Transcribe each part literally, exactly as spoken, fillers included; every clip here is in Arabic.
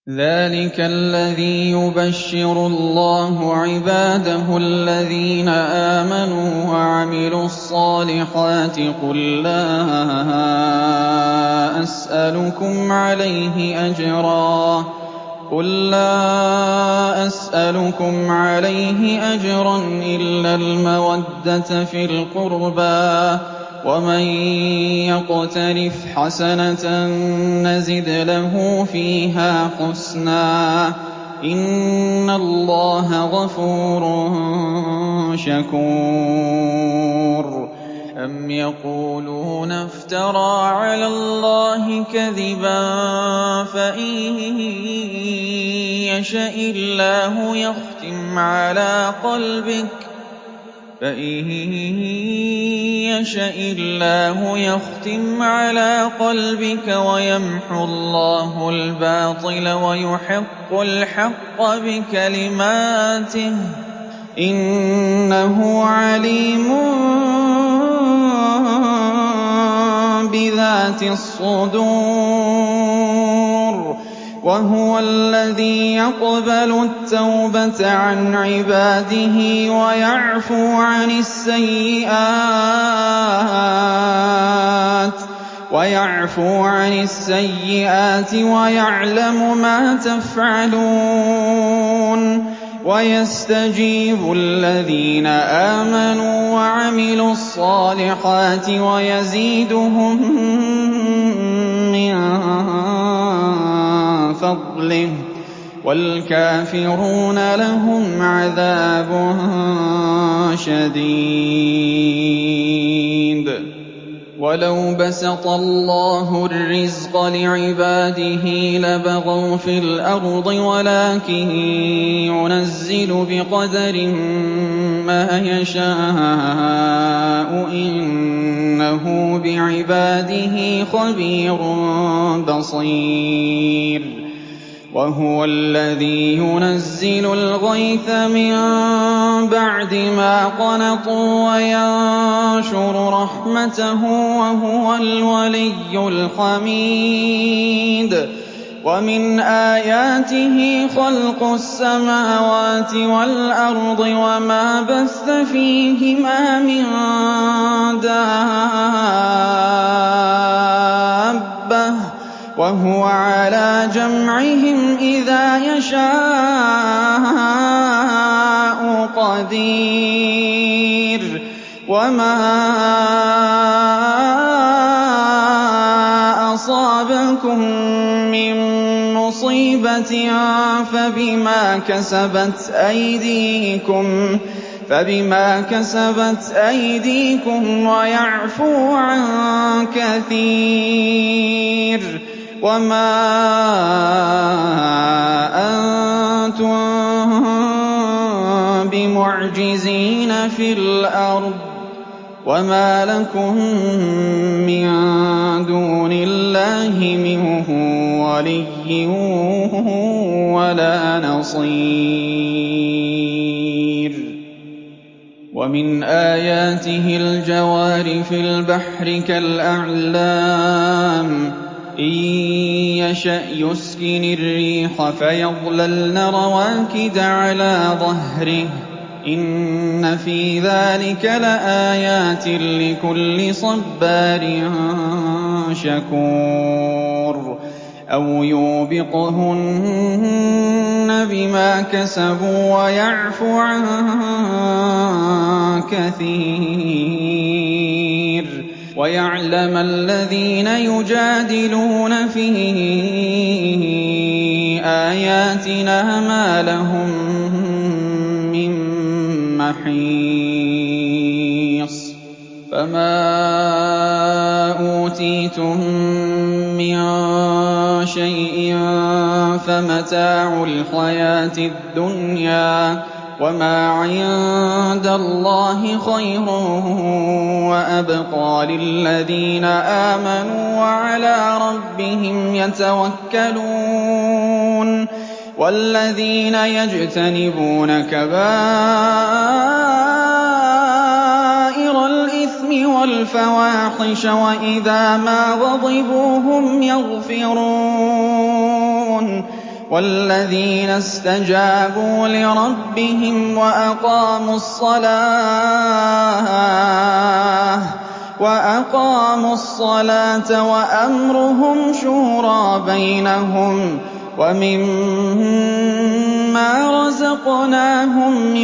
ذَٰلِكَ الَّذِي يُبَشِّرُ اللَّهُ عِبَادَهُ الَّذِينَ آمَنُوا وَعَمِلُوا الصَّالِحَاتِ ۚ قُل لَّا أَسْأَلُكُمْ عَلَيْهِ أَجْرًا إِلَّا الْمَوَدَّةَ فِي الْقُرْبَىٰ ۗ وَمَن يَقْتَرِفْ حَسَنَةً نَّزِدْ لَهُ فِيهَا حُسْنًا ۚ إِنَّ اللَّهَ غَفُورٌ شَكُورٌ. أَمْ يَقُولُونَ افْتَرَىٰ عَلَى اللَّهِ كَذِبًا ۖ فَإِن يَشَإِ اللَّهُ يَخْتِمْ عَلَىٰ قَلْبِكَ وَيَمْحُ اللَّهُ الْبَاطِلَ وَيُحِقُّ الْحَقَّ بِكَلِمَاتِهِ ۚ إِنَّهُ عَلِيمٌ بِذَاتِ الصُّدُورِ. وَهُوَ الَّذِي يَقْبَلُ التَّوْبَةَ عَنْ عِبَادِهِ وَيَعْفُو عَنِ السَّيِّئَاتِ وَيَعْلَمُ مَا تَفْعَلُونَ. وَيَسْتَجِيبُ الَّذِينَ آمَنُوا وَعَمِلُوا الصَّالِحَاتِ وَيَزِيدُهُم مِّن فَضْلِهِ ۚ وَالْكَافِرُونَ لَهُمْ عَذَابٌ شَدِيدٌ. وَلَوْ بَسَطَ اللَّهُ الرِّزْقَ لِعِبَادِهِ لَبَغَوْا فِي الْأَرْضِ وَلَٰكِن يُنَزِّلُ بِقَدَرٍ مَّا يَشَاءُ ۚ إِنَّهُ بِعِبَادِهِ خَبِيرٌ بَصِيرٌ. وَهُوَ الَّذِي يُنَزِّلُ الْغَيْثَ مِن بَعْدِ مَا قَنَطُوا وَيَنشُرُ رَحْمَتَهُ ۚ وَهُوَ الْوَلِيُّ الْحَمِيدُ. وَمِنْ آيَاتِهِ خَلْقُ السَّمَاوَاتِ وَالْأَرْضِ وَمَا بَثَّ فِيهِمَا مِن دَابَّةٍ ۚ وَهُوَ عَلَىٰ جَمْعِهِمْ إِذَا يَشَاءُ قَدِيرٌ. وَمَا أَصَابَكُم مِّن مُّصِيبَةٍ فَبِمَا كَسَبَتْ أَيْدِيكُمْ وَيَعْفُو عَن كَثِيرٍ. وَمَا أَنتُم بِمُعْجِزِينَ فِي الْأَرْضِ ۖ وَمَا لَكُم مِّن دُونِ اللَّهِ مِن وَلِيٍّ وَلَا نَصِيرٍ. وَمِنْ آيَاتِهِ الْجَوَارِ فِي الْبَحْرِ كَالْأَعْلَامِ ۚ إِن يَشَأْ يُسْكِنِ الرِّيحَ فَيَظْلَلْنَ رَوَاكِدَ عَلَىٰ ظَهْرِهِ ۚ إِنَّ فِي ذَٰلِكَ لَآيَاتٍ لِّكُلِّ صَبَّارٍ شَكُورٍ. أَوْ يُوبِقْهُنَّ بِمَا كَسَبُوا وَيَعْفُ عَن كَثِيرٍ. وَيَعْلَمَ الَّذِينَ يُجَادِلُونَ فِي آيَاتِنَا مَا لَهُم مِّن مَّحِيصٍ. فَمَا أُوتِيتُم مِّن شَيْءٍ فَمَتَاعُ الْحَيَاةِ الدُّنْيَا ۖ وَمَا عِندَ اللَّهِ خَيْرٌ وَأَبْقَىٰ لِلَّذِينَ آمَنُوا وَعَلَىٰ رَبِّهِمْ يَتَوَكَّلُونَ. وَالَّذِينَ يَجْتَنِبُونَ كَبَائِرَ الْإِثْمِ وَالْفَوَاحِشَ وَإِذَا مَا غَضِبُوا هُمْ يَغْفِرُونَ. وَالَّذِينَ اسْتَجَابُوا لِرَبِّهِمْ وَأَقَامُوا الصَّلَاةَ وَأَقَامُوا الصَّلَاةَ وَأَمْرُهُمْ شُورَىٰ بَيْنَهُمْ وَمِمَّا رَزَقْنَاهُمْ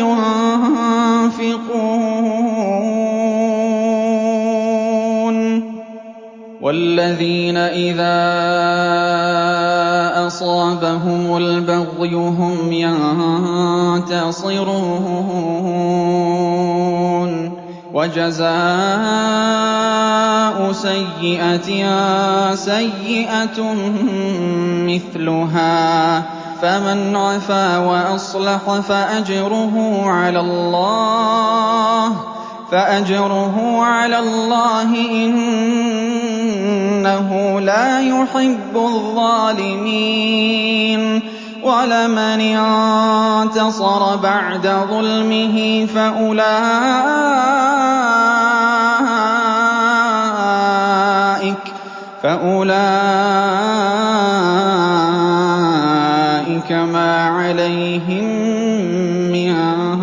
يُنفِقُونَ وَالَّذِينَ إِذَا أَصَابَهُمُ الْبَغْيُ هُمْ يَنتَصِرُونَ وَجَزَاءُ سَيِّئَةٍ سَيِّئَةٌ مِّثْلُهَا فَمَنْ عَفَا وَأَصْلَحَ فَأَجْرُهُ عَلَى اللَّهِ فَأَجْرُهُ عَلَى اللَّهِ إِنَّهُ لَا يُحِبُّ الظَّالِمِينَ وَلَمَنِ انتَصَرَ بَعْدَ ظُلْمِهِ فَأُولَٰئِكَ فَأُولَٰئِكَ مَا عَلَيْهِم مِّن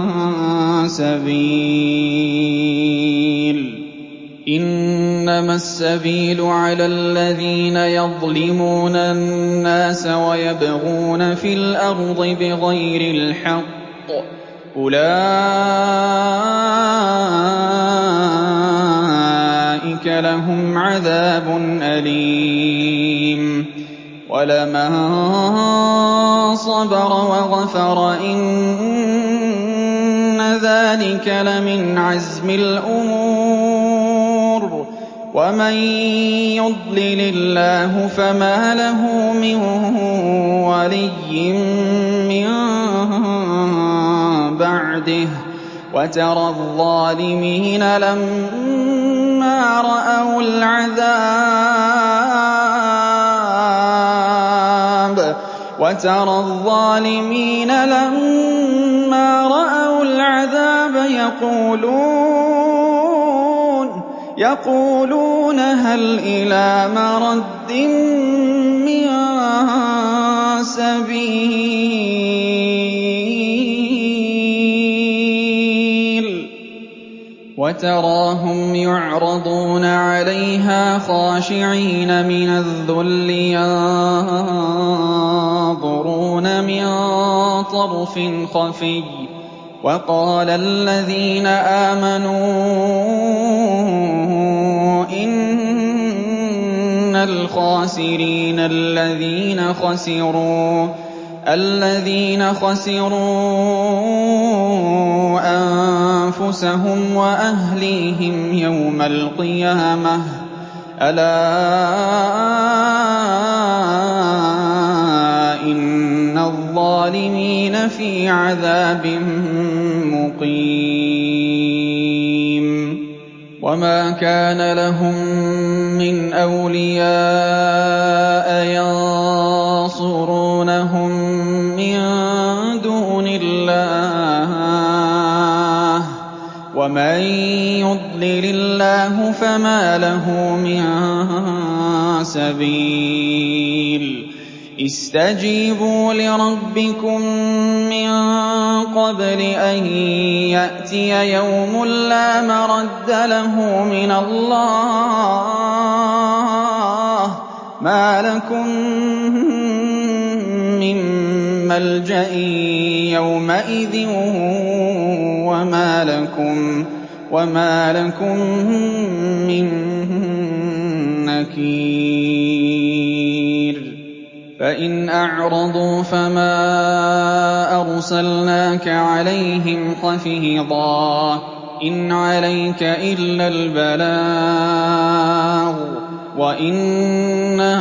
سَبِيلٍ إِنَّمَا السَّبِيلُ عَلَى الَّذِينَ يَظْلِمُونَ النَّاسَ وَيَبْغُونَ فِي الْأَرْضِ بِغَيْرِ الْحَقِّ أُولَٰئِكَ لَهُمْ عَذَابٌ أَلِيمٌ وَلَمَن صَبَرَ وَغَفَرَ إِنَّ ذَٰلِكَ لَمِنْ عَزْمِ الْأُمُورِ وَمَن يُضْلِلِ اللَّهُ فَمَا لَهُ مِن وَلِيٍّ مِّن بَعْدِهِ وَتَرَى الظَّالِمِينَ لَمَّا رَأَوُا الْعَذَابَ وَتَرَى الظَّالِمِينَ لَمَّا رَأَوُا الْعَذَابَ يَقُولُونَ يَقُولُونَ هَلْ إِلَىٰ مَرَدٍّ مِّن سَبِيلٍ وَتَرَاهُمْ يُعْرَضُونَ عَلَيْهَا خَاشِعِينَ مِنَ الذُّلِّ يَنظُرُونَ مِن طَرْفٍ خَفِيٍّ وَقَالَ الَّذِينَ آمَنُوا إِنَّ الْخَاسِرِينَ الَّذِينَ خَسِرُوا الَّذِينَ خَسِرُوا أَنفُسَهُمْ وَأَهْلِيهِمْ يَوْمَ الْقِيَامَةِ أَلَا إِنَّ الظَّالِمِينَ فِي عَذَابٍ مُّقِيمٍ وَمَا كَانَ لَهُم مِّنْ أَوْلِيَاءَ يَنصُرُونَهُم مِّن دُونِ اللَّهِ وَمَن يُضْلِلِ اللَّهُ فَمَا لَهُ مِن سَبِيلٍ اسْتَجِيبُوا لِرَبِّكُم مِّن قَبْلِ أَن يَأْتِيَ يَوْمٌ لَّا مَرَدَّ لَهُ مِنَ اللَّهِ ۚ مَا لَكُم مِّن مَّلْجَإٍ يَوْمَئِذٍ وَمَا لَكُم مِّن نَّكِيرٍ فَإِنْ أَعْرَضُوا فَمَا أَرْسَلْنَاكَ عَلَيْهِمْ حَفِيظًا ۖ إِنْ عَلَيْكَ إِلَّا الْبَلَاغُ ۗ وَإِنَّا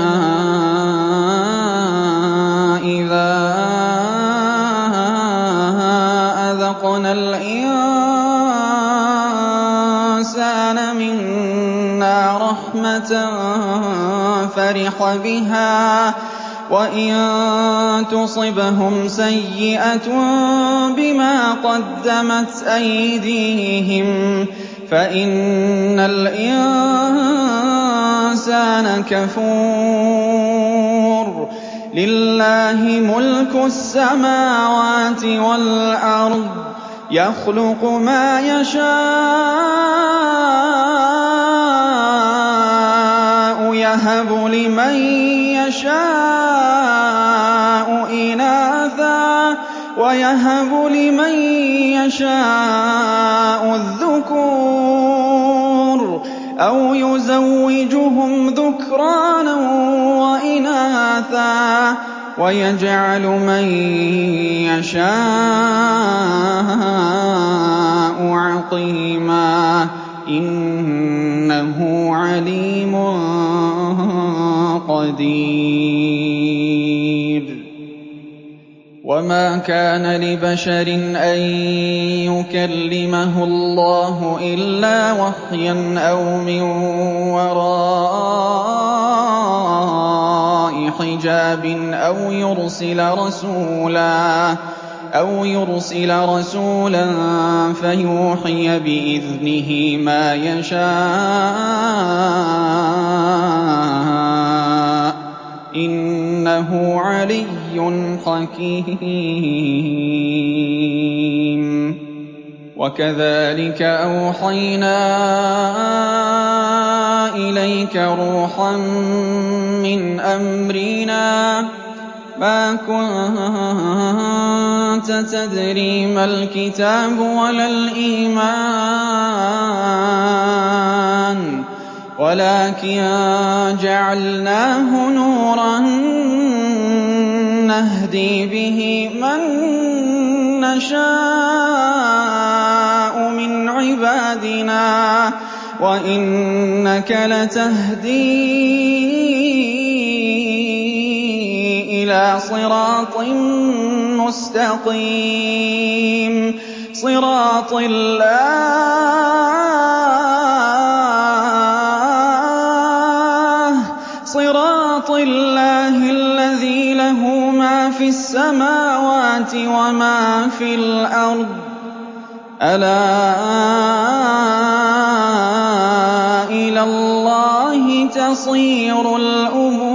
إِذَا أَذَقْنَا الْإِنسَانَ مِنَّا رَحْمَةً فَرِحَ بِهَا ۖ وَإِن تُصِبْهُمْ سَيِّئَةٌ بِمَا قَدَّمَتْ أَيْدِيهِمْ فَإِنَّ الْإِنسَانَ كَفُورٌ لِلَّهِ مُلْكُ السَّمَاوَاتِ وَالْأَرْضِ ۚ يَخْلُقُ مَا يَشَاءُ ۖ يَهَبُ لِمَن يَشَاءُ إِنَاثًا وَيَهَبُ لِمَن يَشَاءُ الذُّكُورَ أَوْ يُزَوِّجُهُمْ ذُكْرَانًا وَإِنَاثًا ۖ وَيَجْعَلُ مَن يَشَاءُ عَقِيمًا ۚ إِنَّهُ عَلِيمٌ قَدِيرٌ. وَمَا كَانَ لِبَشَرٍ أَن يُكَلِّمَهُ اللَّهُ إِلَّا وَحْيًا أَوْ مِن وَرَاءِ حِجَابٍ أَوْ يُرْسِلَ رَسُولًا فَيُوحِيَ بِإِذْنِهِ مَا يَشَاءُ ۚ إِنَّهُ عَلِيٌّ حَكِيمٌ. وَكَذَٰلِكَ أَوْحَيْنَا إِلَيْكَ رُوحًا مِّنْ أَمْرِنَا ۚ مَا كُنتَ تَدْرِي مَا الْكِتَابُ وَلَا الْإِيمَانُ وَلَٰكِن جَعَلْنَاهُ نُورًا نَّهْدِي بِهِ مَن نَّشَاءُ مِنْ عِبَادِنَا ۚ وَإِنَّكَ لَتَهْدِي إِلَىٰ صِرَاطٍ مُّسْتَقِيمٍ صِرَاطِ اللَّهِ الَّذِي لَهُ مَا فِي السَّمَاوَاتِ وَمَا فِي الْأَرْضِ ۗ أَلَا إِلَى اللَّهِ تَصِيرُ الْأُمُورُ